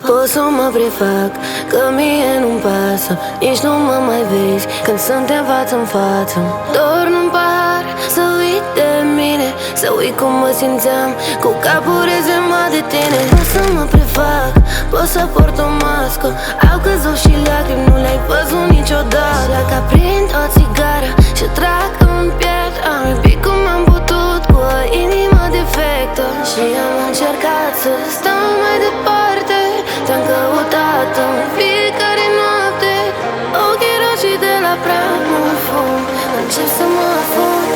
Pot să mă prefac că mie nu-mi pasă, nici nu mă mai vezi când suntem față în față. Dor nu-mi pahar să uit de mine, să uit cum mă simțeam cu capul rezemat de tine. Pot să mă prefac, pot să port o mască, au căzut și lacrimi, nu le-ai văzut niciodată. Dacă aprind o țigară și trag în piept, am iubit cum am putut cu o inimă defectă. Și am încercat să stau mai departe, te-am căutat în fiecare noapte. Ochii roșii de la prea mult fum, încep să mă afund.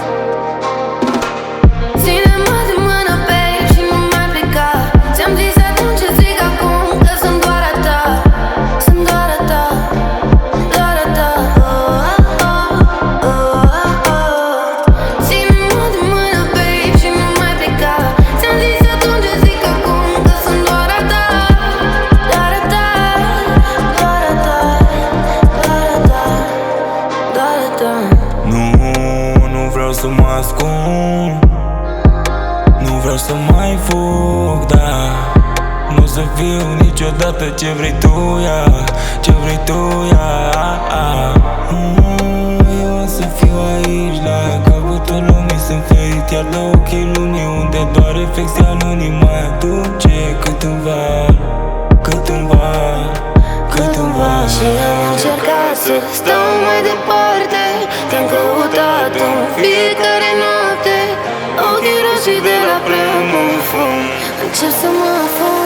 Ține-mă de mână, babe, și nu mai pleca. Ți-am zis atunci, zic acum că sunt doar a ta. Sunt doar a ta, doar a ta. Ține-mă de mână, babe, și nu mai pleca. Ți-am zis atunci, zic acum că sunt doar a ta. Doar a ta, doar a ta, doar a ta, doar a ta. Nu vreau să mă ascund, nu vreau să mai fug, da. Nu o să fiu niciodată ce vrei tu, ia, ce vrei tu, ia. Eu o să fiu aici, la capătul lumii sunt ferit, iar de ochii lunii unde doar reflexia nu ni mai aduce câteva, câteva, câteva. Și am încercat să stau mai departe, te-am căutat în fiecare noapte. Ochii roșii de la prea mult fum, încep să mă afund.